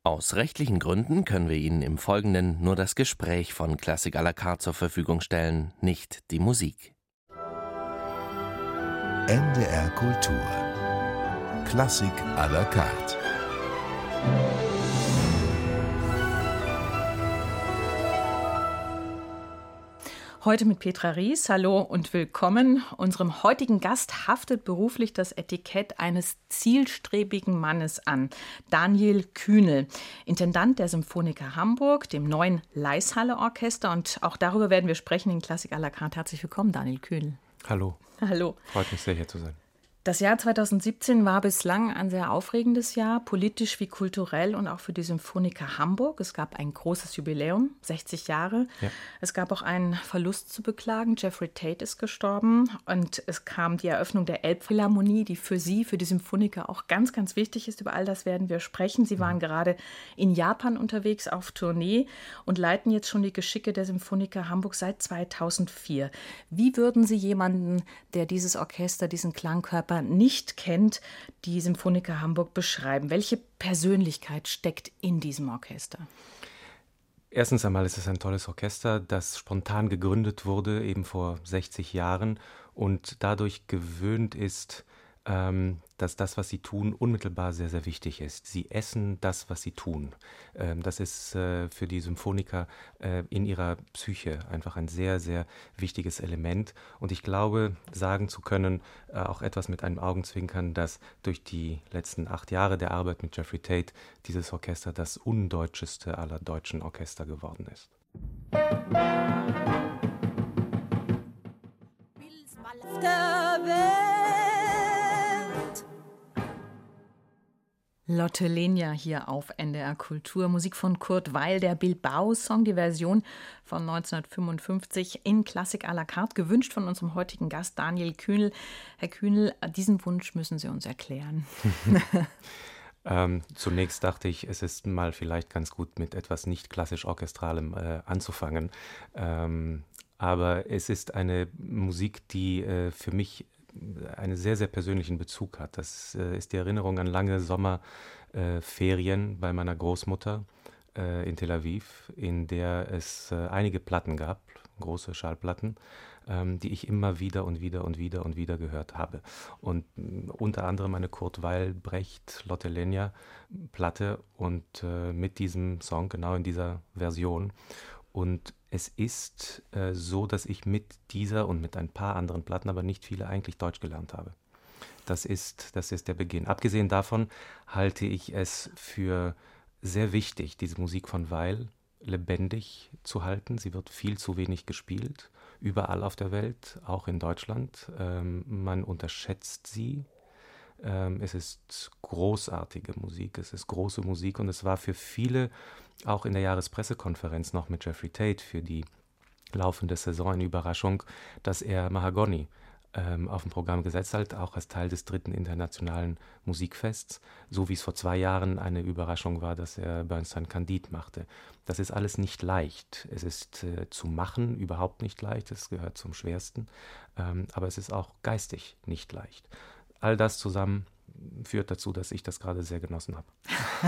Aus rechtlichen Gründen können wir Ihnen im Folgenden nur das Gespräch von Klassik à la carte zur Verfügung stellen, nicht die Musik. NDR Kultur. Klassik à la carte. Heute mit Petra Ries. Hallo und willkommen. Unserem heutigen Gast haftet beruflich das Etikett eines zielstrebigen Mannes an. Daniel Kühnel, Intendant der Symphoniker Hamburg, dem neuen Laishalle-Orchester. Und auch darüber werden wir sprechen in Klassik à la carte. Herzlich willkommen, Daniel Kühnel. Hallo. Hallo. Freut mich sehr, hier zu sein. Das Jahr 2017 war bislang ein sehr aufregendes Jahr, politisch wie kulturell und auch für die Symphoniker Hamburg. Es gab ein großes Jubiläum, 60 Jahre. Ja. Es gab auch einen Verlust zu beklagen. Jeffrey Tate ist gestorben und es kam die Eröffnung der Elbphilharmonie, die für Sie, für die Symphoniker auch ganz, ganz wichtig ist. Über all das werden wir sprechen. Sie waren gerade in Japan unterwegs auf Tournee und leiten jetzt schon die Geschicke der Symphoniker Hamburg seit 2004. Wie würden Sie jemanden, der dieses Orchester, diesen Klangkörper nicht kennt, die Symphoniker Hamburg beschreiben? Welche Persönlichkeit steckt in diesem Orchester? Erstens einmal ist es ein tolles Orchester, das spontan gegründet wurde, eben vor 60 Jahren und dadurch gewöhnt ist, dass das, was sie tun, unmittelbar sehr, sehr wichtig ist. Sie essen das, was sie tun. Das ist für die Symphoniker in ihrer Psyche einfach ein sehr, sehr wichtiges Element. Und ich glaube, sagen zu können, auch etwas mit einem Augenzwinkern, dass durch die letzten 8 Jahre der Arbeit mit Jeffrey Tate dieses Orchester das undeutscheste aller deutschen Orchester geworden ist. Lotte Lenya hier auf NDR Kultur. Musik von Kurt Weill, der Bilbao-Song, die Version von 1955 in Klassik à la carte, gewünscht von unserem heutigen Gast Daniel Kühnel. Herr Kühnel, diesen Wunsch müssen Sie uns erklären. Zunächst dachte ich, es ist mal vielleicht ganz gut mit etwas nicht klassisch Orchestralem anzufangen. Aber es ist eine Musik, die für mich einen sehr, sehr persönlichen Bezug hat. Das ist die Erinnerung an lange Sommerferien bei meiner Großmutter in Tel Aviv, in der es einige Platten gab, große Schallplatten, die ich immer wieder und wieder gehört habe. Und unter anderem eine Kurt Weill, Brecht, Lotte Lenya Platte und mit diesem Song, genau in dieser Version. Und es ist so, dass ich mit dieser und mit ein paar anderen Platten, aber nicht viele, eigentlich Deutsch gelernt habe. Das ist der Beginn. Abgesehen davon halte ich es für sehr wichtig, diese Musik von Weill lebendig zu halten. Sie wird viel zu wenig gespielt, überall auf der Welt, auch in Deutschland. Man unterschätzt sie. Es ist großartige Musik, es ist große Musik und es war für viele, auch in der Jahrespressekonferenz noch mit Jeffrey Tate für die laufende Saison eine Überraschung, dass er Mahagoni auf dem Programm gesetzt hat, auch als Teil des 3. Internationalen Musikfests, so wie es vor 2 Jahren eine Überraschung war, dass er Bernstein Candide machte. Das ist alles nicht leicht. Es ist zu machen überhaupt nicht leicht, es gehört zum Schwersten, aber es ist auch geistig nicht leicht. All das zusammen führt dazu, dass ich das gerade sehr genossen habe.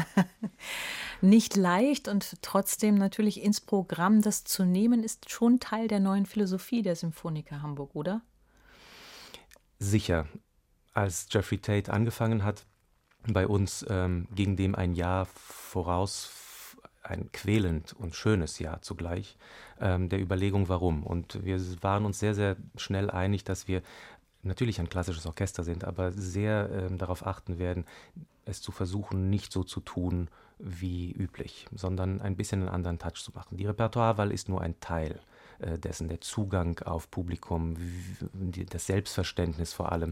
Nicht leicht und trotzdem natürlich ins Programm, das zu nehmen, ist schon Teil der neuen Philosophie der Symphoniker Hamburg, oder? Sicher. Als Jeffrey Tate angefangen hat, bei uns ging dem ein Jahr voraus, ein quälend und schönes Jahr zugleich, der Überlegung, warum. Und wir waren uns sehr, sehr schnell einig, dass wir natürlich ein klassisches Orchester sind, aber sehr darauf achten werden, es zu versuchen, nicht so zu tun wie üblich, sondern ein bisschen einen anderen Touch zu machen. Die Repertoirewahl ist nur ein Teil dessen, der Zugang auf Publikum, das Selbstverständnis vor allem,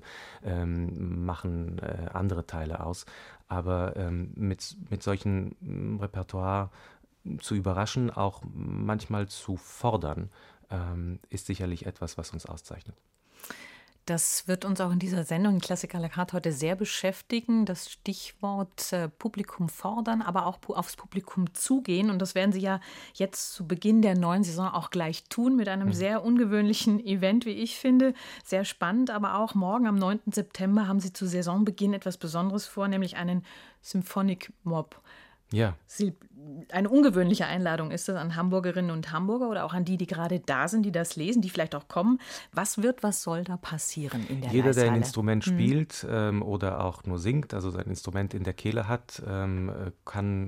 machen andere Teile aus. Aber mit solchen Repertoire zu überraschen, auch manchmal zu fordern, ist sicherlich etwas, was uns auszeichnet. Das wird uns auch in dieser Sendung in Klassik à la carte heute sehr beschäftigen. Das Stichwort Publikum fordern, aber auch aufs Publikum zugehen. Und das werden Sie ja jetzt zu Beginn der neuen Saison auch gleich tun mit einem sehr ungewöhnlichen Event, wie ich finde. Sehr spannend, aber auch morgen am 9. September haben Sie zu Saisonbeginn etwas Besonderes vor, nämlich einen Symphonic Mob. Ja. Eine ungewöhnliche Einladung ist das an Hamburgerinnen und Hamburger oder auch an die gerade da sind, die das lesen, die vielleicht auch kommen. Was soll da passieren in der Jeder, der ein Leishalle? Instrument spielt oder auch nur singt, also sein Instrument in der Kehle hat, kann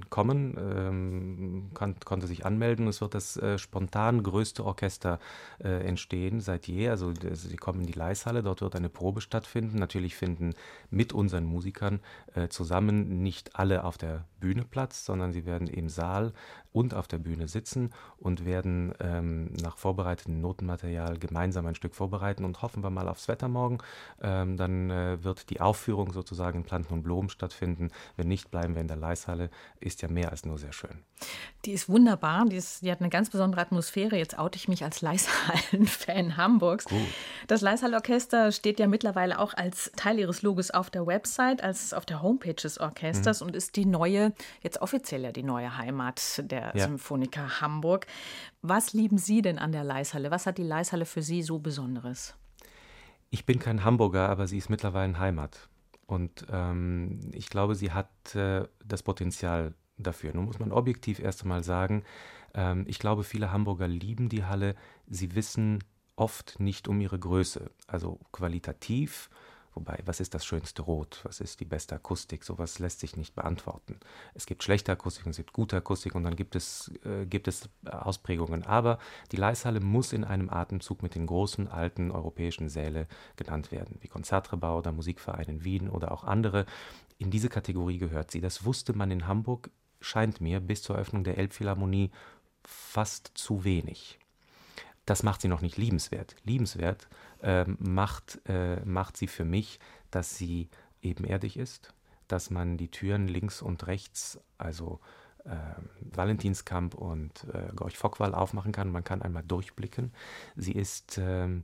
kommen, konnte sich anmelden. Es wird das spontan größte Orchester entstehen seit je. Also sie kommen in die Leishalle, dort wird eine Probe stattfinden. Natürlich finden mit unseren Musikern zusammen nicht alle auf der Bühne Platz, sondern sie werden im Saal und auf der Bühne sitzen und werden nach vorbereitetem Notenmaterial gemeinsam ein Stück vorbereiten und hoffen wir mal aufs Wetter morgen. Dann wird die Aufführung sozusagen in Planten und Blumen stattfinden. Wenn nicht, bleiben wir in der Leishalle. Ist ja mehr als nur sehr schön. Die ist wunderbar, die hat eine ganz besondere Atmosphäre. Jetzt oute ich mich als Leishallen-Fan Hamburgs. Gut. Das Leishall-Orchester steht ja mittlerweile auch als Teil ihres Logos auf der Website, als auf der Homepage des Orchesters und ist jetzt offiziell ja die neue Heimat der Symphoniker Hamburg. Was lieben Sie denn an der Leishalle? Was hat die Leishalle für Sie so Besonderes? Ich bin kein Hamburger, aber sie ist mittlerweile Heimat. Und ich glaube, sie hat das Potenzial dafür. Nun muss man objektiv erst einmal sagen, ich glaube, viele Hamburger lieben die Halle. Sie wissen oft nicht um ihre Größe. Also qualitativ, wobei, was ist das schönste Rot? Was ist die beste Akustik? Sowas lässt sich nicht beantworten. Es gibt schlechte Akustik und es gibt gute Akustik und dann gibt es Ausprägungen. Aber die Leishalle muss in einem Atemzug mit den großen, alten europäischen Sälen genannt werden, wie Konzertgebouw oder Musikverein in Wien oder auch andere. In diese Kategorie gehört sie. Das wusste man in Hamburg, scheint mir, bis zur Eröffnung der Elbphilharmonie fast zu wenig. Das macht sie noch nicht liebenswert. Liebenswert macht sie für mich, dass sie ebenerdig ist, dass man die Türen links und rechts, also Valentinskamp und Gorch-Fock-Wall aufmachen kann. Man kann einmal durchblicken. Sie ist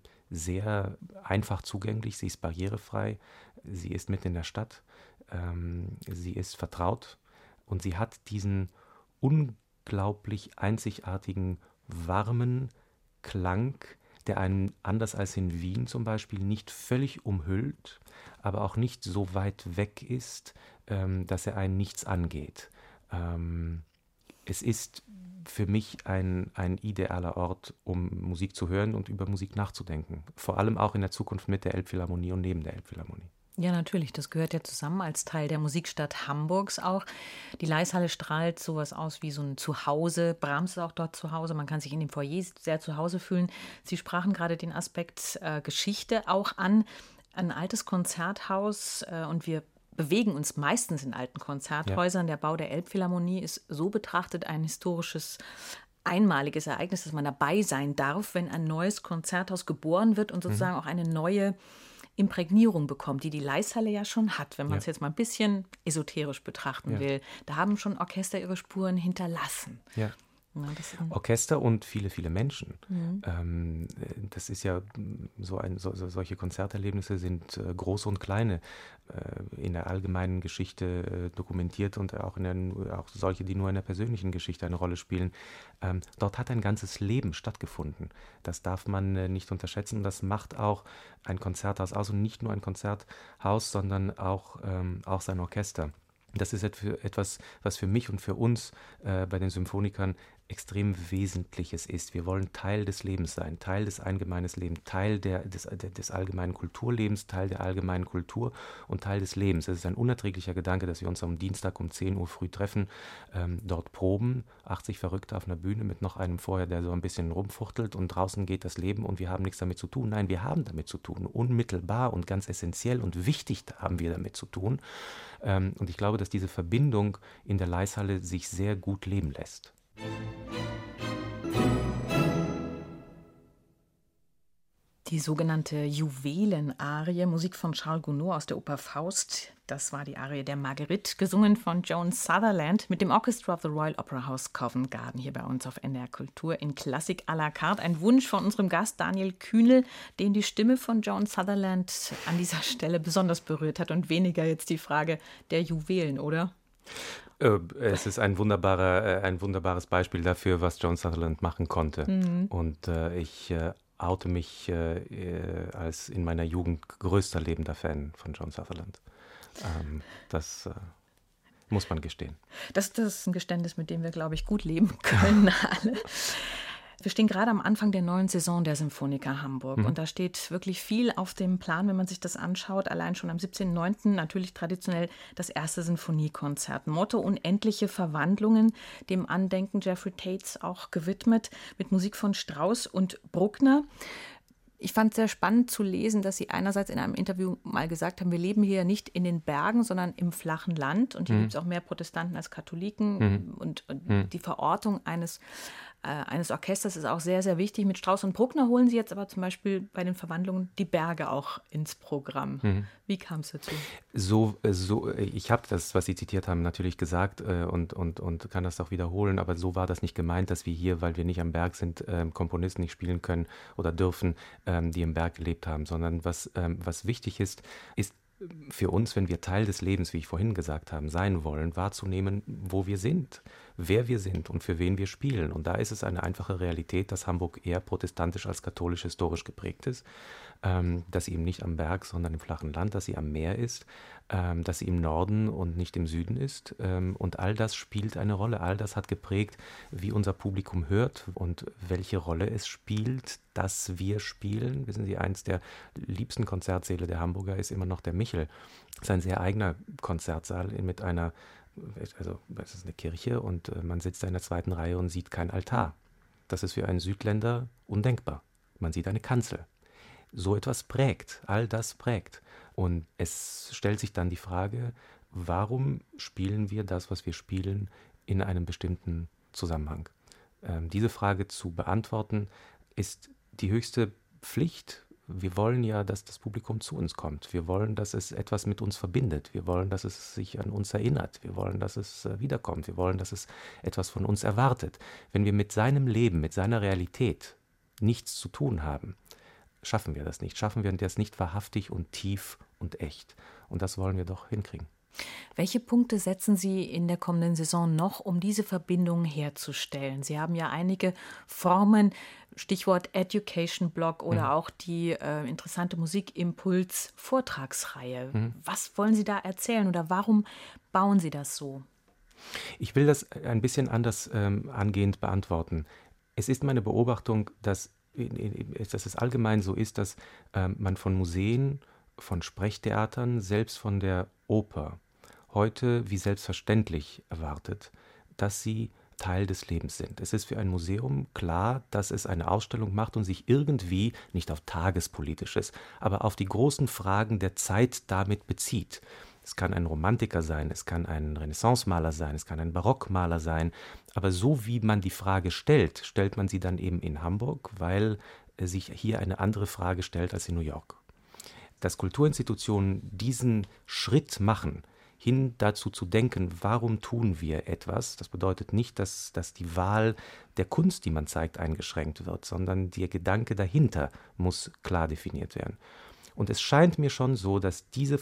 sehr einfach zugänglich, sie ist barrierefrei, sie ist mitten in der Stadt, sie ist vertraut und sie hat diesen unglaublich einzigartigen, warmen Klang, der einen anders als in Wien zum Beispiel nicht völlig umhüllt, aber auch nicht so weit weg ist, dass er einen nichts angeht. Es ist für mich ein idealer Ort, um Musik zu hören und über Musik nachzudenken. Vor allem auch in der Zukunft mit der Elbphilharmonie und neben der Elbphilharmonie. Ja, natürlich. Das gehört ja zusammen als Teil der Musikstadt Hamburgs auch. Die Leishalle strahlt sowas aus wie so ein Zuhause. Brahms ist auch dort zu Hause. Man kann sich in dem Foyer sehr zu Hause fühlen. Sie sprachen gerade den Aspekt Geschichte auch an. Ein altes Konzerthaus und wir bewegen uns meistens in alten Konzerthäusern. Ja. Der Bau der Elbphilharmonie ist so betrachtet ein historisches einmaliges Ereignis, dass man dabei sein darf, wenn ein neues Konzerthaus geboren wird und sozusagen auch eine neue Imprägnierung bekommt, die Leishalle ja schon hat, wenn man es jetzt mal ein bisschen esoterisch betrachten will. Da haben schon Orchester ihre Spuren hinterlassen. Ja. Orchester und viele, viele Menschen. Das ist ja solche Konzerterlebnisse sind große und kleine in der allgemeinen Geschichte dokumentiert und auch auch solche, die nur in der persönlichen Geschichte eine Rolle spielen. Dort hat ein ganzes Leben stattgefunden. Das darf man nicht unterschätzen. Das macht auch ein Konzerthaus aus und nicht nur ein Konzerthaus, sondern auch sein Orchester. Das ist etwas, was für mich und für uns bei den Symphonikern extrem Wesentliches ist. Wir wollen Teil des Lebens sein, Teil des allgemeinen Lebens, Teil des allgemeinen Kulturlebens, Teil der allgemeinen Kultur und Teil des Lebens. Es ist ein unerträglicher Gedanke, dass wir uns am Dienstag um 10 Uhr früh treffen, dort proben, 80 Verrückte auf einer Bühne mit noch einem vorher, der so ein bisschen rumfuchtelt und draußen geht das Leben und wir haben nichts damit zu tun. Nein, wir haben damit zu tun, unmittelbar und ganz essentiell und wichtig haben wir damit zu tun. Und ich glaube, dass diese Verbindung in der Leishalle sich sehr gut leben lässt. Die sogenannte Juwelen-Arie, Musik von Charles Gounod aus der Oper Faust. Das war die Arie der Marguerite, gesungen von Joan Sutherland mit dem Orchestra of the Royal Opera House Covent Garden hier bei uns auf NDR Kultur in Klassik à la carte. Ein Wunsch von unserem Gast Daniel Kühnel, den die Stimme von Joan Sutherland an dieser Stelle besonders berührt hat und weniger jetzt die Frage der Juwelen, oder? Es ist ein wunderbares Beispiel dafür, was Joan Sutherland machen konnte. Und ich oute mich als in meiner Jugend größter lebender Fan von Joan Sutherland. Muss man gestehen. Das ist ein Geständnis, mit dem wir, glaube ich, gut leben können alle. Wir stehen gerade am Anfang der neuen Saison der Symphonica Hamburg. Und da steht wirklich viel auf dem Plan, wenn man sich das anschaut. Allein schon am 17.09. natürlich traditionell das erste Sinfoniekonzert. Motto Unendliche Verwandlungen, dem Andenken Jeffrey Tates auch gewidmet, mit Musik von Strauss und Bruckner. Ich fand es sehr spannend zu lesen, dass Sie einerseits in einem Interview mal gesagt haben, wir leben hier nicht in den Bergen, sondern im flachen Land. Und hier gibt es auch mehr Protestanten als Katholiken. Und die Verortung eines Orchesters ist auch sehr, sehr wichtig. Mit Strauss und Bruckner holen Sie jetzt aber zum Beispiel bei den Verwandlungen die Berge auch ins Programm. Wie kam es dazu? Ich habe das, was Sie zitiert haben, natürlich gesagt und kann das auch wiederholen, aber so war das nicht gemeint, dass wir hier, weil wir nicht am Berg sind, Komponisten nicht spielen können oder dürfen, die im Berg gelebt haben, sondern was wichtig ist für uns, wenn wir Teil des Lebens, wie ich vorhin gesagt habe, sein wollen, wahrzunehmen, wo wir sind, wer wir sind und für wen wir spielen. Und da ist es eine einfache Realität, dass Hamburg eher protestantisch als katholisch historisch geprägt ist, dass sie eben nicht am Berg, sondern im flachen Land, dass sie am Meer ist, dass sie im Norden und nicht im Süden ist. Und all das spielt eine Rolle. All das hat geprägt, wie unser Publikum hört und welche Rolle es spielt, dass wir spielen. Wissen Sie, eins der liebsten Konzertsäle der Hamburger ist immer noch der Michel. Das ist ein sehr eigener Konzertsaal mit einer, also es ist eine Kirche und man sitzt da in der zweiten Reihe und sieht keinen Altar. Das ist für einen Südländer undenkbar. Man sieht eine Kanzel. So etwas prägt, all das prägt. Und es stellt sich dann die Frage, warum spielen wir das, was wir spielen, in einem bestimmten Zusammenhang? Diese Frage zu beantworten, ist die höchste Pflicht. Wir wollen ja, dass das Publikum zu uns kommt. Wir wollen, dass es etwas mit uns verbindet. Wir wollen, dass es sich an uns erinnert. Wir wollen, dass es wiederkommt. Wir wollen, dass es etwas von uns erwartet. Wenn wir mit seinem Leben, mit seiner Realität nichts zu tun haben, schaffen wir das nicht. Schaffen wir das nicht wahrhaftig und tief und echt. Und das wollen wir doch hinkriegen. Welche Punkte setzen Sie in der kommenden Saison noch, um diese Verbindung herzustellen? Sie haben ja einige Formen, Stichwort Education Blog oder auch die interessante Musikimpuls-Vortragsreihe. Was wollen Sie da erzählen oder warum bauen Sie das so? Ich will das ein bisschen anders angehend beantworten. Es ist meine Beobachtung, dass es allgemein so ist, dass man von Museen, von Sprechtheatern, selbst von der Oper heute wie selbstverständlich erwartet, dass sie Teil des Lebens sind. Es ist für ein Museum klar, dass es eine Ausstellung macht und sich irgendwie, nicht auf Tagespolitisches, aber auf die großen Fragen der Zeit damit bezieht. Es kann ein Romantiker sein, es kann ein Renaissance-Maler sein, es kann ein Barockmaler sein, aber so wie man die Frage stellt, stellt man sie dann eben in Hamburg, weil sich hier eine andere Frage stellt als in New York. Dass Kulturinstitutionen diesen Schritt machen, hin dazu zu denken, warum tun wir etwas, das bedeutet nicht, dass die Wahl der Kunst, die man zeigt, eingeschränkt wird, sondern der Gedanke dahinter muss klar definiert werden. Und es scheint mir schon so, dass diese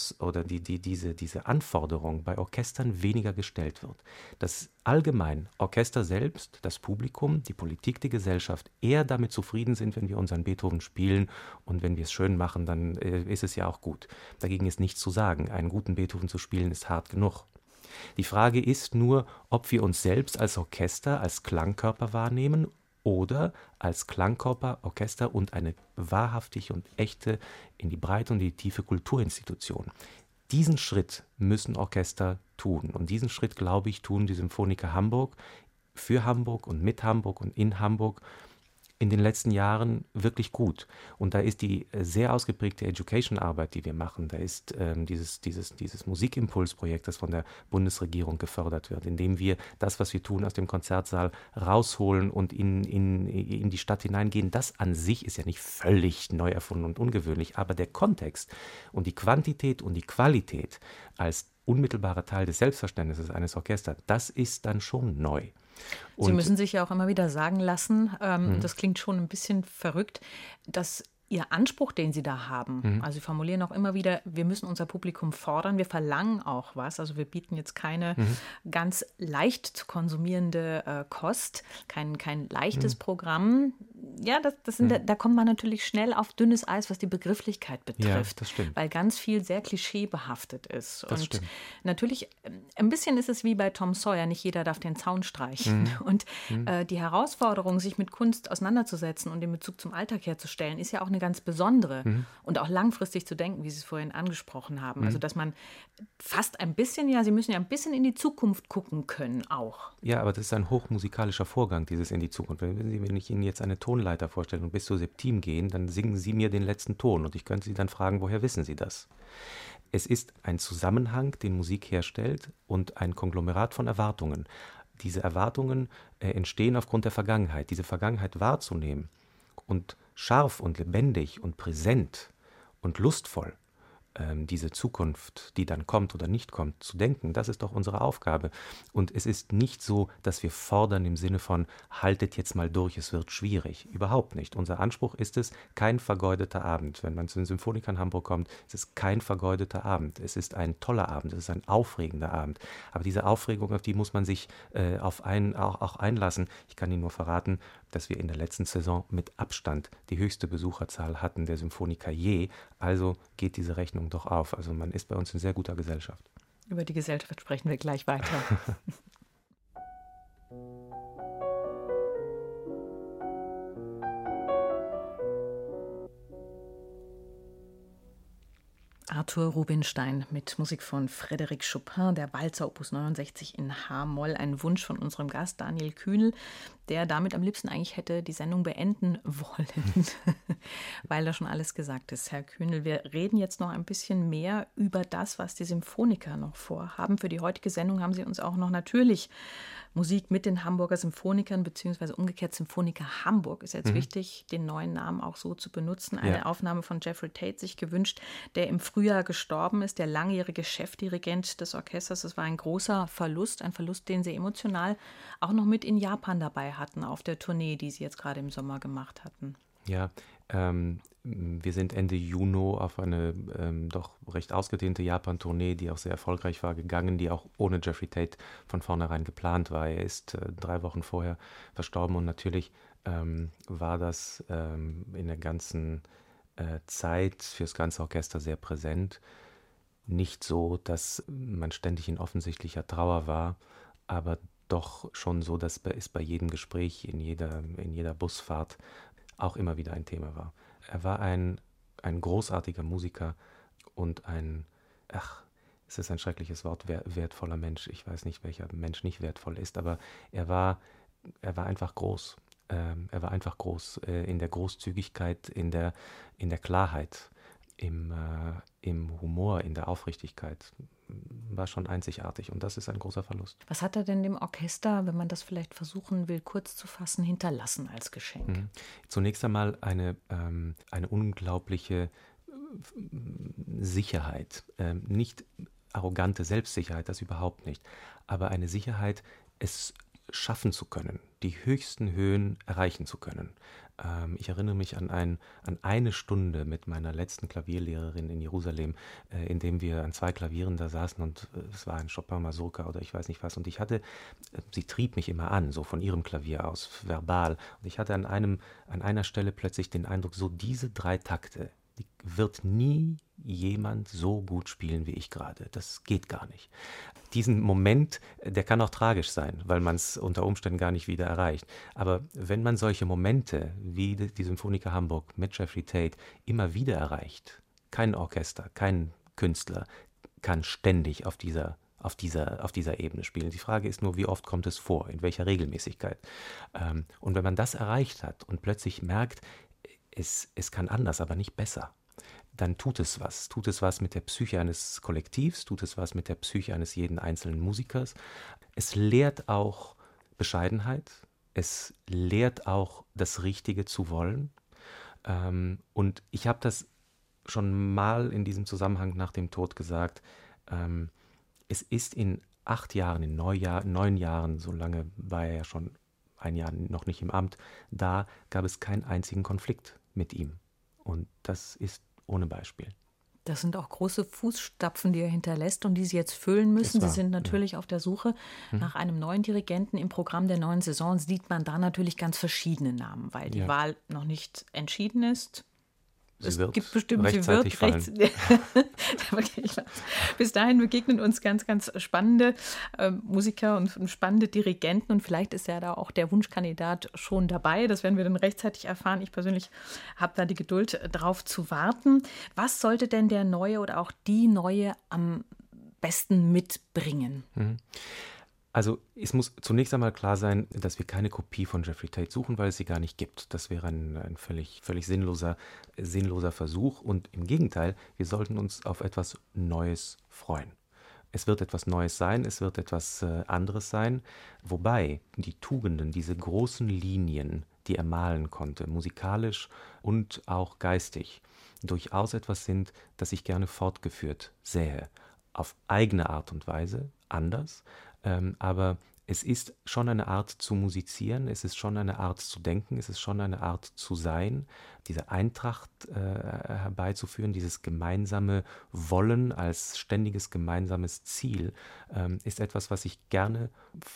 diese Anforderung bei Orchestern weniger gestellt wird. Dass allgemein Orchester selbst, das Publikum, die Politik, die Gesellschaft eher damit zufrieden sind, wenn wir unseren Beethoven spielen und wenn wir es schön machen, dann ist es ja auch gut. Dagegen ist nichts zu sagen. Einen guten Beethoven zu spielen ist hart genug. Die Frage ist nur, ob wir uns selbst als Orchester, als Klangkörper wahrnehmen oder als Klangkörper, Orchester und eine wahrhaftig und echte, in die Breite und die Tiefe Kulturinstitution. Diesen Schritt müssen Orchester tun. Und diesen Schritt, glaube ich, tun die Symphonica Hamburg für Hamburg und mit Hamburg und in Hamburg in den letzten Jahren wirklich gut. Und da ist die sehr ausgeprägte Education-Arbeit, die wir machen, da ist dieses Musikimpulsprojekt, das von der Bundesregierung gefördert wird, indem wir das, was wir tun, aus dem Konzertsaal rausholen und in die Stadt hineingehen. Das an sich ist ja nicht völlig neu erfunden und ungewöhnlich, aber der Kontext und die Quantität und die Qualität als unmittelbarer Teil des Selbstverständnisses eines Orchesters, das ist dann schon neu. Sie müssen sich ja auch immer wieder sagen lassen, das klingt schon ein bisschen verrückt, dass Ihr Anspruch, den Sie da haben, also Sie formulieren auch immer wieder, wir müssen unser Publikum fordern, wir verlangen auch was, also wir bieten jetzt keine ganz leicht zu konsumierende Kost, kein leichtes Programm. ja, da kommt man natürlich schnell auf dünnes Eis, was die Begrifflichkeit betrifft. Ja, das stimmt. Weil ganz viel sehr klischeebehaftet ist. Das und stimmt. natürlich, ein bisschen ist es wie bei Tom Sawyer, nicht jeder darf den Zaun streichen. Und die Herausforderung, sich mit Kunst auseinanderzusetzen und den Bezug zum Alltag herzustellen, ist ja auch eine ganz besondere. Und auch langfristig zu denken, wie Sie es vorhin angesprochen haben. Also, dass man fast ein bisschen, Sie müssen ja ein bisschen in die Zukunft gucken können auch. Ja, aber das ist ein hochmusikalischer Vorgang, dieses in die Zukunft. Wenn ich Ihnen jetzt eine Tonleiter vorstelle und bis zur Septim gehen, dann singen Sie mir den letzten Ton und ich könnte Sie dann fragen, woher wissen Sie das? Es ist ein Zusammenhang, den Musik herstellt und ein Konglomerat von Erwartungen. Diese Erwartungen entstehen aufgrund der Vergangenheit. Diese Vergangenheit wahrzunehmen und scharf und lebendig und präsent und lustvoll diese Zukunft, die dann kommt oder nicht kommt, zu denken, das ist doch unsere Aufgabe. Und es ist nicht so, dass wir fordern im Sinne von, haltet jetzt mal durch, es wird schwierig. Überhaupt nicht. Unser Anspruch ist es, kein vergeudeter Abend. Wenn man zu den Symphonikern Hamburg kommt, ist es kein vergeudeter Abend. Es ist ein toller Abend, es ist ein aufregender Abend. Aber diese Aufregung, auf die muss man sich auch einlassen. Ich kann Ihnen nur verraten, dass wir in der letzten Saison mit Abstand die höchste Besucherzahl hatten der Symphoniker je. Also geht diese Rechnung doch auf. Also man ist bei uns in sehr guter Gesellschaft. Über die Gesellschaft sprechen wir gleich weiter. Arthur Rubinstein mit Musik von Frédéric Chopin, der Walzer Opus 69 in H-Moll. Ein Wunsch von unserem Gast Daniel Kühnel, der damit am liebsten eigentlich hätte die Sendung beenden wollen, weil da schon alles gesagt ist. Herr Kühnel, wir reden jetzt noch ein bisschen mehr über das, was die Symphoniker noch vorhaben. Für die heutige Sendung haben Sie uns auch noch natürlich Musik mit den Hamburger Symphonikern, beziehungsweise umgekehrt Symphoniker Hamburg. Ist jetzt wichtig, den neuen Namen auch so zu benutzen. Eine Aufnahme von Jeffrey Tate sich gewünscht, der im Frühjahr gestorben ist, der langjährige Chefdirigent des Orchesters. Das war ein großer Verlust, ein Verlust, den Sie emotional auch noch mit in Japan dabei hatten, auf der Tournee, die Sie jetzt gerade im Sommer gemacht hatten. Ja, wir sind Ende Juni auf eine doch recht ausgedehnte Japan-Tournee, die auch sehr erfolgreich war, gegangen, die auch ohne Jeffrey Tate von vornherein geplant war. Er ist 3 Wochen vorher verstorben und natürlich war das in der ganzen Zeit fürs ganze Orchester sehr präsent. Nicht so, dass man ständig in offensichtlicher Trauer war, aber doch schon so, dass es bei jedem Gespräch, in jeder Busfahrt auch immer wieder ein Thema war. Er war ein großartiger Musiker und es ist ein schreckliches Wort, wertvoller Mensch. Ich weiß nicht, welcher Mensch nicht wertvoll ist, aber er war einfach groß. Er war einfach groß in der Großzügigkeit, in der Klarheit, im Humor, in der Aufrichtigkeit. War schon einzigartig und das ist ein großer Verlust. Was hat er denn dem Orchester, wenn man das vielleicht versuchen will, kurz zu fassen, hinterlassen als Geschenk? Zunächst einmal eine unglaubliche Sicherheit, nicht arrogante Selbstsicherheit, das überhaupt nicht, aber eine Sicherheit, es schaffen zu können, die höchsten Höhen erreichen zu können. Ich erinnere mich an eine Stunde mit meiner letzten Klavierlehrerin in Jerusalem, in dem wir an 2 Klavieren da saßen und es war ein Chopin-Mazurka oder ich weiß nicht was. Und sie trieb mich immer an, so von ihrem Klavier aus, verbal. Und ich hatte an einer Stelle plötzlich den Eindruck, so diese 3 Takte, die wird nie jemand so gut spielen wie ich gerade. Das geht gar nicht. Diesen Moment, der kann auch tragisch sein, weil man es unter Umständen gar nicht wieder erreicht. Aber wenn man solche Momente wie die Symphoniker Hamburg mit Jeffrey Tate immer wieder erreicht, kein Orchester, kein Künstler kann ständig auf dieser Ebene spielen. Die Frage ist nur, wie oft kommt es vor, in welcher Regelmäßigkeit. Und wenn man das erreicht hat und plötzlich merkt, es kann anders, aber nicht besser, dann tut es was. Tut es was mit der Psyche eines Kollektivs, tut es was mit der Psyche eines jeden einzelnen Musikers. Es lehrt auch Bescheidenheit, es lehrt auch das Richtige zu wollen. Und ich habe das schon mal in diesem Zusammenhang nach dem Tod gesagt, es ist in 8 Jahren, in 9 Jahren, so lange war er ja schon ein Jahr noch nicht im Amt, da gab es keinen einzigen Konflikt mit ihm. Und das ist ohne Beispiel. Das sind auch große Fußstapfen, die er hinterlässt und die Sie jetzt füllen müssen. Sie sind natürlich auf der Suche nach einem neuen Dirigenten. Im Programm der neuen Saison sieht man da natürlich ganz verschiedene Namen, weil die Wahl noch nicht entschieden ist. Sie wird fallen. Bis dahin begegnen uns ganz, ganz spannende Musiker und spannende Dirigenten und vielleicht ist ja da auch der Wunschkandidat schon dabei. Das werden wir dann rechtzeitig erfahren. Ich persönlich habe da die Geduld, drauf zu warten. Was sollte denn der Neue oder auch die Neue am besten mitbringen? Also es muss zunächst einmal klar sein, dass wir keine Kopie von Jeffrey Tate suchen, weil es sie gar nicht gibt. Das wäre ein völlig sinnloser Versuch. Und im Gegenteil, wir sollten uns auf etwas Neues freuen. Es wird etwas Neues sein, es wird etwas anderes sein, wobei die Tugenden, diese großen Linien, die er malen konnte, musikalisch und auch geistig, durchaus etwas sind, das ich gerne fortgeführt sähe. Auf eigene Art und Weise, anders. Aber es ist schon eine Art zu musizieren, es ist schon eine Art zu denken, es ist schon eine Art zu sein, diese Eintracht herbeizuführen, dieses gemeinsame Wollen als ständiges gemeinsames Ziel, ist etwas, was ich gerne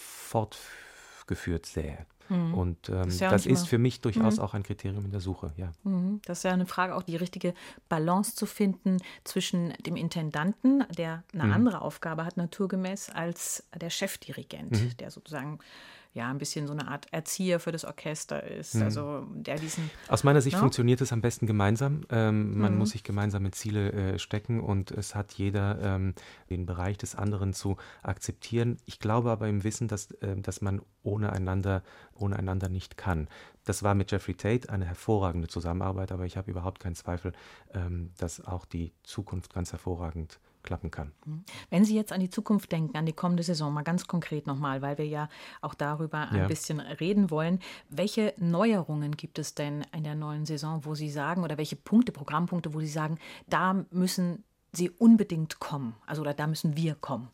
fortgeführt sähe. Und das ist für mich durchaus auch ein Kriterium in der Suche. Ja. Das ist ja eine Frage, auch die richtige Balance zu finden zwischen dem Intendanten, der eine andere Aufgabe hat naturgemäß, als der Chefdirigent, der sozusagen ein bisschen so eine Art Erzieher für das Orchester ist. Also der diesen. Aus meiner Sicht funktioniert es am besten gemeinsam. Man muss sich gemeinsame Ziele stecken und es hat jeder den Bereich des anderen zu akzeptieren. Ich glaube aber im Wissen, dass man ohne einander nicht kann. Das war mit Jeffrey Tate eine hervorragende Zusammenarbeit, aber ich habe überhaupt keinen Zweifel, dass auch die Zukunft ganz hervorragend klappen kann. Wenn Sie jetzt an die Zukunft denken, an die kommende Saison, mal ganz konkret nochmal, weil wir ja auch darüber ein bisschen reden wollen. Welche Neuerungen gibt es denn in der neuen Saison, wo Sie sagen, oder welche Programmpunkte, wo Sie sagen, da müssen Sie unbedingt kommen, also oder da müssen wir kommen?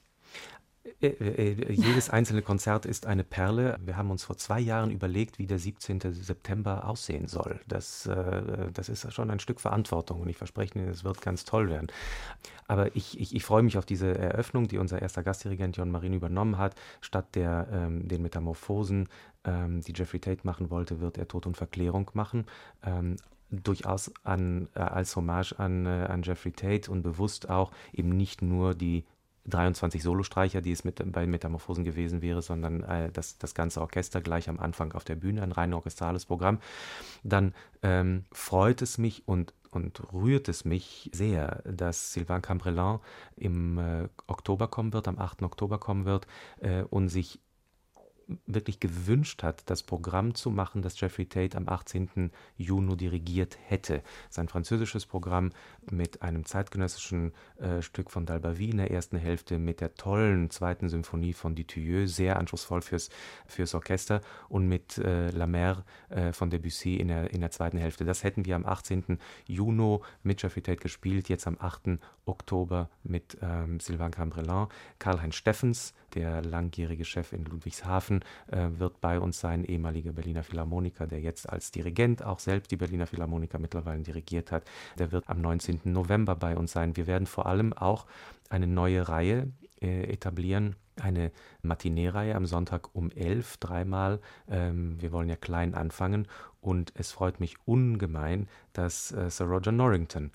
Jedes einzelne Konzert ist eine Perle. Wir haben uns vor 2 Jahren überlegt, wie der 17. September aussehen soll. Das ist schon ein Stück Verantwortung und ich verspreche Ihnen, es wird ganz toll werden. Aber ich freue mich auf diese Eröffnung, die unser erster Gastdirigent Jon Marin übernommen hat. Statt den Metamorphosen, die Jeffrey Tate machen wollte, wird er Tod und Verklärung machen. Durchaus als Hommage an Jeffrey Tate und bewusst auch eben nicht nur die 23 Solostreicher, die es bei Metamorphosen gewesen wäre, sondern das ganze Orchester gleich am Anfang auf der Bühne, ein rein orchestrales Programm. Dann freut es mich und rührt es mich sehr, dass Sylvain Cambrelin im Oktober kommen wird, am 8. Oktober kommen wird und sich wirklich gewünscht hat, das Programm zu machen, das Jeffrey Tate am 18. Juni dirigiert hätte. Sein französisches Programm mit einem zeitgenössischen Stück von Dalbavie in der ersten Hälfte, mit der tollen zweiten Symphonie von Dutilleux, sehr anspruchsvoll fürs Orchester, und mit La Mer von Debussy in der zweiten Hälfte. Das hätten wir am 18. Juni mit Jeffrey Tate gespielt, jetzt am 8. Oktober mit Sylvain Cambrelin. Karl-Heinz Steffens, der langjährige Chef in Ludwigshafen, wird bei uns sein, ehemaliger Berliner Philharmoniker, der jetzt als Dirigent auch selbst die Berliner Philharmoniker mittlerweile dirigiert hat. Der wird am 19. November bei uns sein. Wir werden vor allem auch eine neue Reihe etablieren, eine Matinee-Reihe am Sonntag um 11, dreimal. Wir wollen ja klein anfangen und es freut mich ungemein, dass Sir Roger Norrington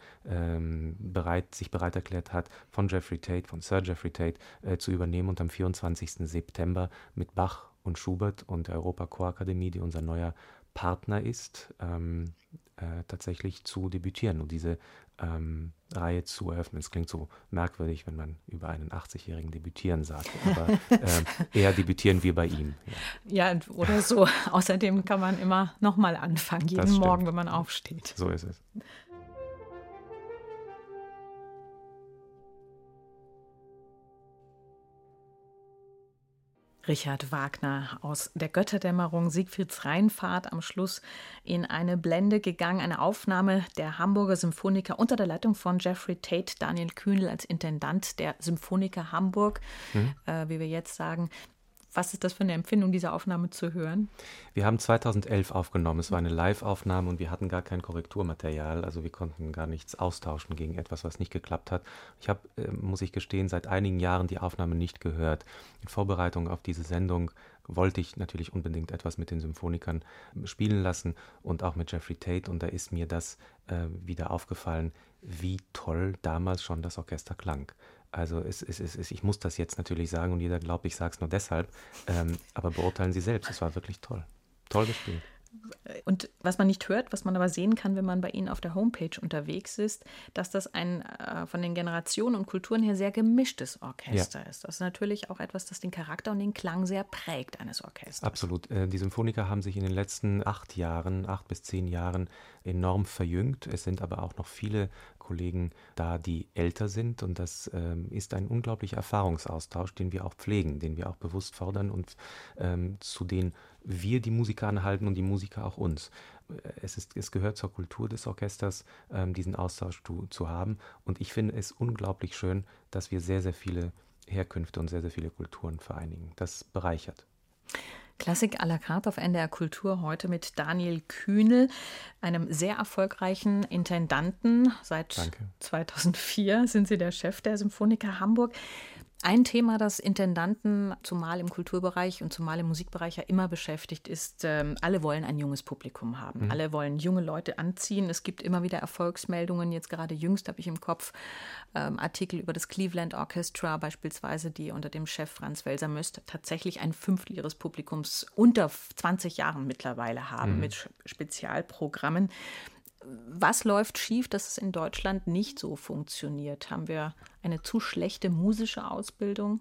sich bereit erklärt hat, von Sir Jeffrey Tate zu übernehmen und am 24. September mit Bach und Schubert und der Europa-Chorakademie, die unser neuer Partner ist, tatsächlich zu debütieren und diese Reihe zu eröffnen. Es klingt so merkwürdig, wenn man über einen 80-Jährigen debütieren sagt, aber eher debütieren wir bei ihm. Ja, oder so. Außerdem kann man immer nochmal anfangen, jeden Morgen, wenn man aufsteht. So ist es. Richard Wagner aus der Götterdämmerung, Siegfrieds Rheinfahrt, am Schluss in eine Blende gegangen, eine Aufnahme der Hamburger Symphoniker unter der Leitung von Jeffrey Tate, Daniel Kühnel als Intendant der Symphoniker Hamburg, wie wir jetzt sagen. Was ist das für eine Empfindung, diese Aufnahme zu hören? Wir haben 2011 aufgenommen. Es war eine Live-Aufnahme und wir hatten gar kein Korrekturmaterial. Also wir konnten gar nichts austauschen gegen etwas, was nicht geklappt hat. Ich habe, muss ich gestehen, seit einigen Jahren die Aufnahme nicht gehört. In Vorbereitung auf diese Sendung wollte ich natürlich unbedingt etwas mit den Symphonikern spielen lassen und auch mit Jeffrey Tate. Und da ist mir das wieder aufgefallen, wie toll damals schon das Orchester klang. Also ich muss das jetzt natürlich sagen und jeder glaubt, ich sage es nur deshalb, aber beurteilen Sie selbst, es war wirklich toll. Toll gespielt. Und was man nicht hört, was man aber sehen kann, wenn man bei Ihnen auf der Homepage unterwegs ist, dass das ein von den Generationen und Kulturen her sehr gemischtes Orchester ist. Das ist natürlich auch etwas, das den Charakter und den Klang sehr prägt eines Orchesters. Absolut. Die Symphoniker haben sich in den letzten 8 bis 10 Jahren enorm verjüngt. Es sind aber auch noch viele Kollegen da, die älter sind und das ist ein unglaublicher Erfahrungsaustausch, den wir auch pflegen, den wir auch bewusst fordern und zu den wir die Musiker anhalten und die Musiker auch uns. Es gehört zur Kultur des Orchesters, diesen Austausch zu haben und ich finde es unglaublich schön, dass wir sehr, sehr viele Herkünfte und sehr, sehr viele Kulturen vereinigen. Das bereichert. Klassik à la carte auf NDR Kultur heute mit Daniel Kühnel, einem sehr erfolgreichen Intendanten. Seit 2004 sind Sie der Chef der Symphoniker Hamburg. Ein Thema, das Intendanten zumal im Kulturbereich und zumal im Musikbereich ja immer beschäftigt, ist, alle wollen ein junges Publikum haben. Alle wollen junge Leute anziehen. Es gibt immer wieder Erfolgsmeldungen. Jetzt gerade jüngst habe ich im Kopf Artikel über das Cleveland Orchestra beispielsweise, die unter dem Chef Franz Welser-Möst tatsächlich ein Fünftel ihres Publikums unter 20 Jahren mittlerweile haben mit Spezialprogrammen. Was läuft schief, dass es in Deutschland nicht so funktioniert? Haben wir eine zu schlechte musische Ausbildung?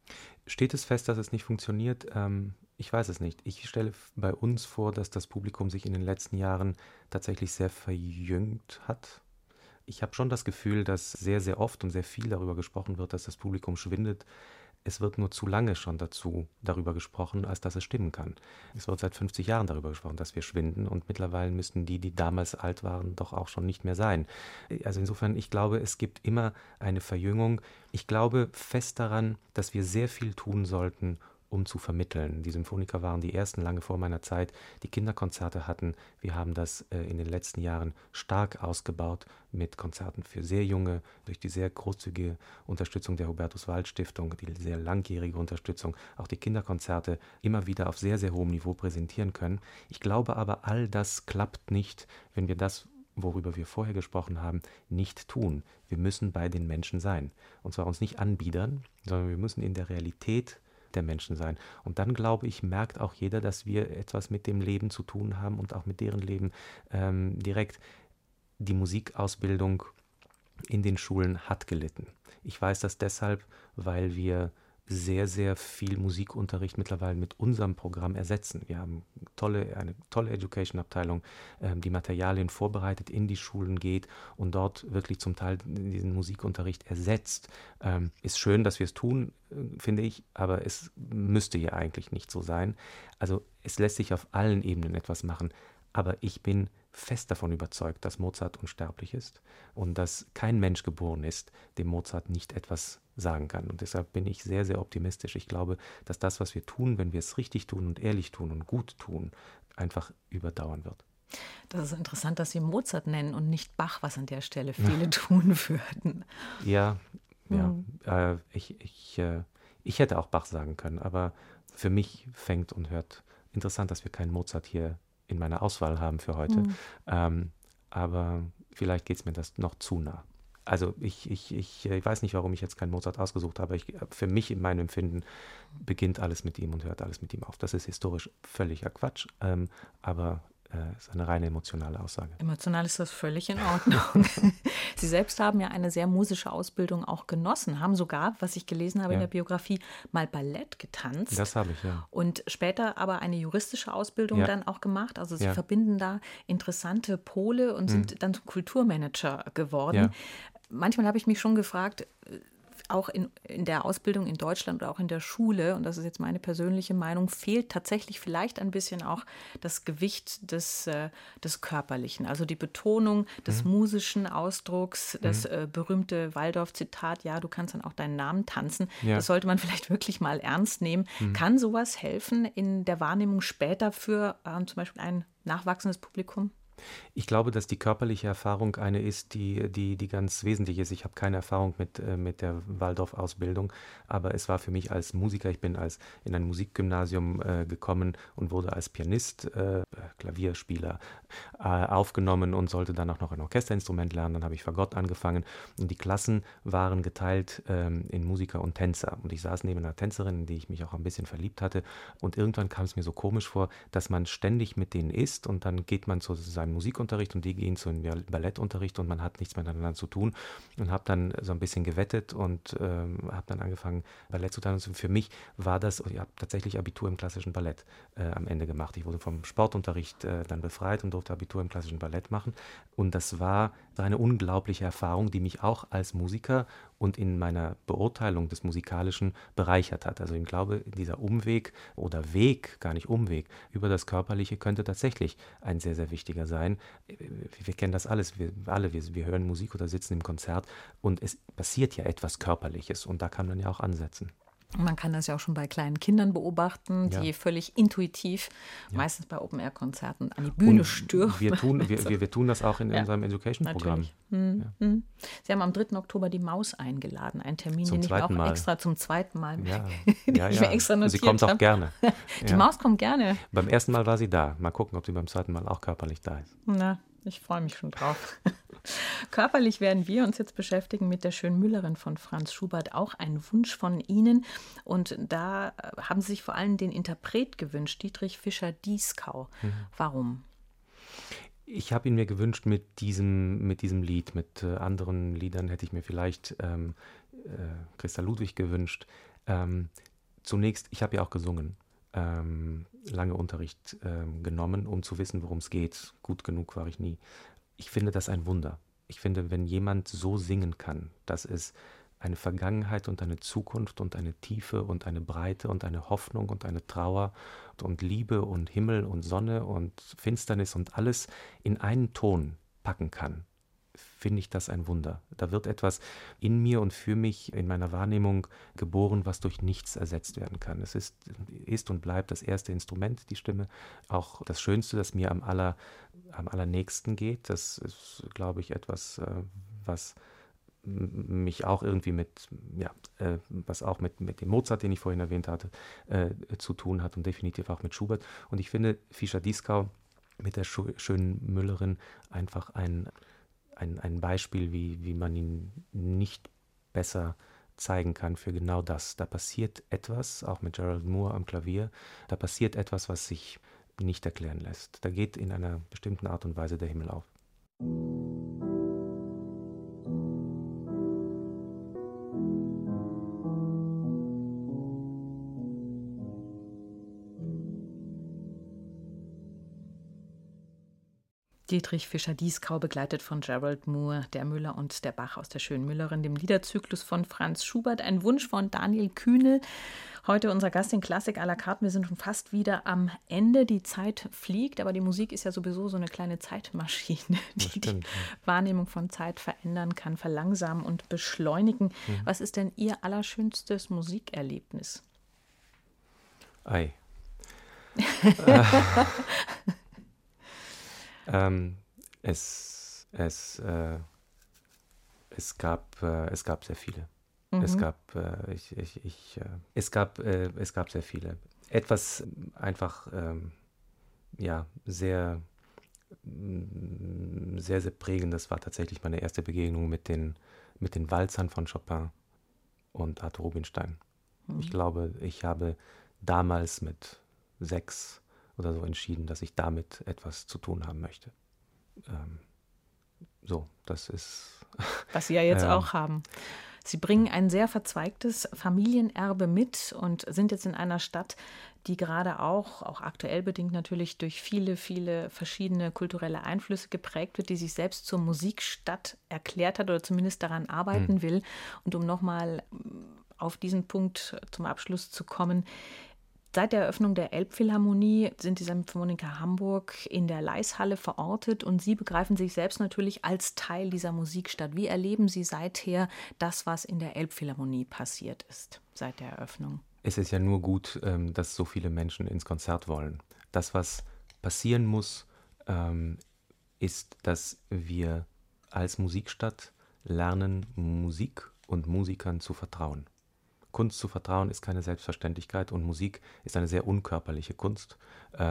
Steht es fest, dass es nicht funktioniert? Ich weiß es nicht. Ich stelle bei uns vor, dass das Publikum sich in den letzten Jahren tatsächlich sehr verjüngt hat. Ich habe schon das Gefühl, dass sehr, sehr oft und sehr viel darüber gesprochen wird, dass das Publikum schwindet. Es wird nur zu lange schon darüber gesprochen, als dass es stimmen kann. Es wird seit 50 Jahren darüber gesprochen, dass wir schwinden und mittlerweile müssten die damals alt waren, doch auch schon nicht mehr sein. Also insofern, ich glaube, es gibt immer eine Verjüngung. Ich glaube fest daran, dass wir sehr viel tun sollten, um zu vermitteln. Die Symphoniker waren die ersten, lange vor meiner Zeit, die Kinderkonzerte hatten. Wir haben das in den letzten Jahren stark ausgebaut mit Konzerten für sehr junge, durch die sehr großzügige Unterstützung der Hubertus-Wald-Stiftung, die sehr langjährige Unterstützung, auch die Kinderkonzerte immer wieder auf sehr, sehr hohem Niveau präsentieren können. Ich glaube aber, all das klappt nicht, wenn wir das, worüber wir vorher gesprochen haben, nicht tun. Wir müssen bei den Menschen sein. Und zwar uns nicht anbiedern, sondern wir müssen in der Realität der Menschen sein. Und dann, glaube ich, merkt auch jeder, dass wir etwas mit dem Leben zu tun haben und auch mit deren Leben direkt. Die Musikausbildung in den Schulen hat gelitten. Ich weiß das deshalb, weil wir sehr, sehr viel Musikunterricht mittlerweile mit unserem Programm ersetzen. Wir haben eine tolle Education-Abteilung, die Materialien vorbereitet, in die Schulen geht und dort wirklich zum Teil diesen Musikunterricht ersetzt. Ist schön, dass wir es tun, finde ich, aber es müsste ja eigentlich nicht so sein. Also es lässt sich auf allen Ebenen etwas machen, aber ich bin fest davon überzeugt, dass Mozart unsterblich ist und dass kein Mensch geboren ist, dem Mozart nicht etwas sagen kann. Und deshalb bin ich sehr, sehr optimistisch. Ich glaube, dass das, was wir tun, wenn wir es richtig tun und ehrlich tun und gut tun, einfach überdauern wird. Das ist interessant, dass Sie Mozart nennen und nicht Bach, was an der Stelle viele tun würden. Ja. Ich hätte auch Bach sagen können, aber für mich fängt und hört. Interessant, dass wir keinen Mozart hier in meiner Auswahl haben für heute. Aber vielleicht geht es mir das noch zu nah. Also ich weiß nicht, warum ich jetzt keinen Mozart ausgesucht habe. Für mich, in meinem Empfinden, beginnt alles mit ihm und hört alles mit ihm auf. Das ist historisch völliger Quatsch, aber ist eine reine emotionale Aussage. Emotional ist das völlig in Ordnung. Sie selbst haben ja eine sehr musische Ausbildung auch genossen, haben sogar, was ich gelesen habe in der Biografie, mal Ballett getanzt. Das habe ich, ja. Und später aber eine juristische Ausbildung dann auch gemacht. Also Sie verbinden da interessante Pole und sind dann zum Kulturmanager geworden. Ja. Manchmal habe ich mich schon gefragt, auch in der Ausbildung in Deutschland oder auch in der Schule, und das ist jetzt meine persönliche Meinung, fehlt tatsächlich vielleicht ein bisschen auch das Gewicht des Körperlichen. Also die Betonung des musischen Ausdrucks, das berühmte Waldorf-Zitat, ja, du kannst dann auch deinen Namen tanzen. Ja. Das sollte man vielleicht wirklich mal ernst nehmen. Kann sowas helfen in der Wahrnehmung später für zum Beispiel ein nachwachsendes Publikum? Ich glaube, dass die körperliche Erfahrung eine ist, die ganz wesentlich ist. Ich habe keine Erfahrung mit der Waldorf-Ausbildung, aber es war für mich als Musiker, ich bin in ein Musikgymnasium gekommen und wurde als Pianist, Klavierspieler aufgenommen und sollte dann auch noch ein Orchesterinstrument lernen. Dann habe ich Fagott angefangen und die Klassen waren geteilt in Musiker und Tänzer. Und ich saß neben einer Tänzerin, in die ich mich auch ein bisschen verliebt hatte. Und irgendwann kam es mir so komisch vor, dass man ständig mit denen ist und dann geht man zu seinem Musikunterricht und die gehen zu einem Ballettunterricht und man hat nichts miteinander zu tun und habe dann so ein bisschen gewettet und habe dann angefangen Ballett zu tanzen. Und für mich war das, ich habe tatsächlich Abitur im klassischen Ballett am Ende gemacht. Ich wurde vom Sportunterricht dann befreit und durfte Abitur im klassischen Ballett machen und das war eine unglaubliche Erfahrung, die mich auch als Musiker und in meiner Beurteilung des Musikalischen bereichert hat. Also ich glaube, dieser Umweg oder Weg, gar nicht Umweg, über das Körperliche könnte tatsächlich ein sehr, sehr wichtiger sein. Wir kennen das alles, wir hören Musik oder sitzen im Konzert und es passiert ja etwas Körperliches und da kann man ja auch ansetzen. Man kann das ja auch schon bei kleinen Kindern beobachten, die völlig intuitiv, meistens bei Open-Air-Konzerten, an die Bühne stürmen. Wir tun das auch in unserem Education-Programm. Sie haben am 3. Oktober die Maus eingeladen, einen Termin, den ich auch extra zum zweiten Mal ich mir extra notiert habe. Sie kommt auch gerne. Die Maus kommt gerne. Beim ersten Mal war sie da. Mal gucken, ob sie beim zweiten Mal auch körperlich da ist. Na, ich freue mich schon drauf. Körperlich werden wir uns jetzt beschäftigen mit der Schönmüllerin von Franz Schubert, auch ein Wunsch von Ihnen. Und da haben Sie sich vor allem den Interpret gewünscht, Dietrich Fischer-Dieskau. Warum? Ich habe ihn mir gewünscht mit diesem Lied. Mit anderen Liedern hätte ich mir vielleicht Christa Ludwig gewünscht. Zunächst, ich habe ja auch gesungen. Lange Unterricht genommen, um zu wissen, worum es geht. Gut genug war ich nie. Ich finde das ein Wunder. Ich finde, wenn jemand so singen kann, dass es eine Vergangenheit und eine Zukunft und eine Tiefe und eine Breite und eine Hoffnung und eine Trauer und Liebe und Himmel und Sonne und Finsternis und alles in einen Ton packen kann, finde ich das ein Wunder. Da wird etwas in mir und für mich in meiner Wahrnehmung geboren, was durch nichts ersetzt werden kann. Es ist und bleibt das erste Instrument, die Stimme, auch das Schönste, das mir am allernächsten geht. Das ist, glaube ich, etwas, was mich auch irgendwie was auch mit dem Mozart, den ich vorhin erwähnt hatte, zu tun hat und definitiv auch mit Schubert. Und ich finde Fischer-Dieskau mit der schönen Müllerin einfach ein Beispiel, wie man ihn nicht besser zeigen kann für genau das. Da passiert etwas, auch mit Gerald Moore am Klavier, da passiert etwas, was sich nicht erklären lässt. Da geht in einer bestimmten Art und Weise der Himmel auf. Dietrich Fischer-Dieskau, begleitet von Gerald Moore, der Müller und der Bach aus der Schönmüllerin, dem Liederzyklus von Franz Schubert. Ein Wunsch von Daniel Kühnel. Heute unser Gast in Klassik à la carte. Wir sind schon fast wieder am Ende. Die Zeit fliegt, aber die Musik ist ja sowieso so eine kleine Zeitmaschine, die Wahrnehmung von Zeit verändern kann, verlangsamen und beschleunigen. Was ist denn Ihr allerschönstes Musikerlebnis? Ei. Es gab sehr viele. Es gab sehr viele. Etwas einfach sehr, sehr, sehr prägendes war tatsächlich meine erste Begegnung mit den Walzern von Chopin und Arthur Rubinstein. Ich glaube, ich habe damals mit 6 oder so entschieden, dass ich damit etwas zu tun haben möchte. Das ist... Was Sie ja jetzt auch haben. Sie bringen ein sehr verzweigtes Familienerbe mit und sind jetzt in einer Stadt, die gerade auch aktuell bedingt natürlich durch viele, viele verschiedene kulturelle Einflüsse geprägt wird, die sich selbst zur Musikstadt erklärt hat oder zumindest daran arbeiten will. Und um nochmal auf diesen Punkt zum Abschluss zu kommen, seit der Eröffnung der Elbphilharmonie sind die Symphoniker Hamburg in der Leishalle verortet und Sie begreifen sich selbst natürlich als Teil dieser Musikstadt. Wie erleben Sie seither das, was in der Elbphilharmonie passiert ist, seit der Eröffnung? Es ist ja nur gut, dass so viele Menschen ins Konzert wollen. Das, was passieren muss, ist, dass wir als Musikstadt lernen, Musik und Musikern zu vertrauen. Kunst zu vertrauen ist keine Selbstverständlichkeit und Musik ist eine sehr unkörperliche Kunst.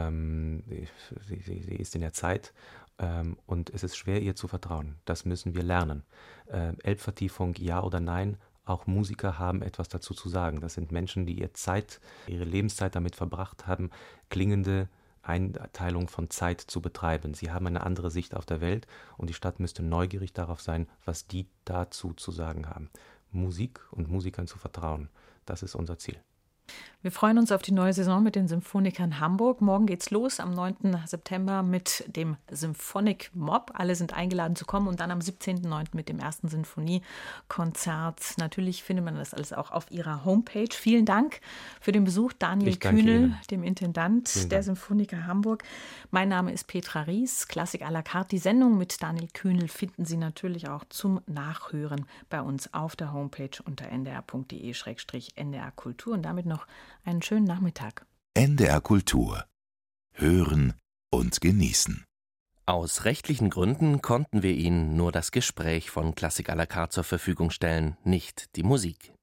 Sie ist in der Zeit und es ist schwer, ihr zu vertrauen. Das müssen wir lernen. Elbvertiefung, ja oder nein? Auch Musiker haben etwas dazu zu sagen. Das sind Menschen, die ihre Lebenszeit damit verbracht haben, klingende Einteilung von Zeit zu betreiben. Sie haben eine andere Sicht auf der Welt und die Stadt müsste neugierig darauf sein, was die dazu zu sagen haben. Musik und Musikern zu vertrauen, das ist unser Ziel. Wir freuen uns auf die neue Saison mit den Symphonikern Hamburg. Morgen geht's los am 9. September mit dem Symphonic Mob. Alle sind eingeladen zu kommen und dann am 17.09. mit dem ersten Sinfoniekonzert. Natürlich findet man das alles auch auf ihrer Homepage. Vielen Dank für den Besuch, Daniel Kühnel, dem Intendant der Symphoniker Hamburg. Mein Name ist Petra Ries, Klassik à la carte. Die Sendung mit Daniel Kühnel finden Sie natürlich auch zum Nachhören bei uns auf der Homepage unter ndr.de/ndr Kultur. Und damit noch einen schönen Nachmittag. NDR Kultur. Hören und genießen. Aus rechtlichen Gründen konnten wir Ihnen nur das Gespräch von Klassik à la carte zur Verfügung stellen, nicht die Musik.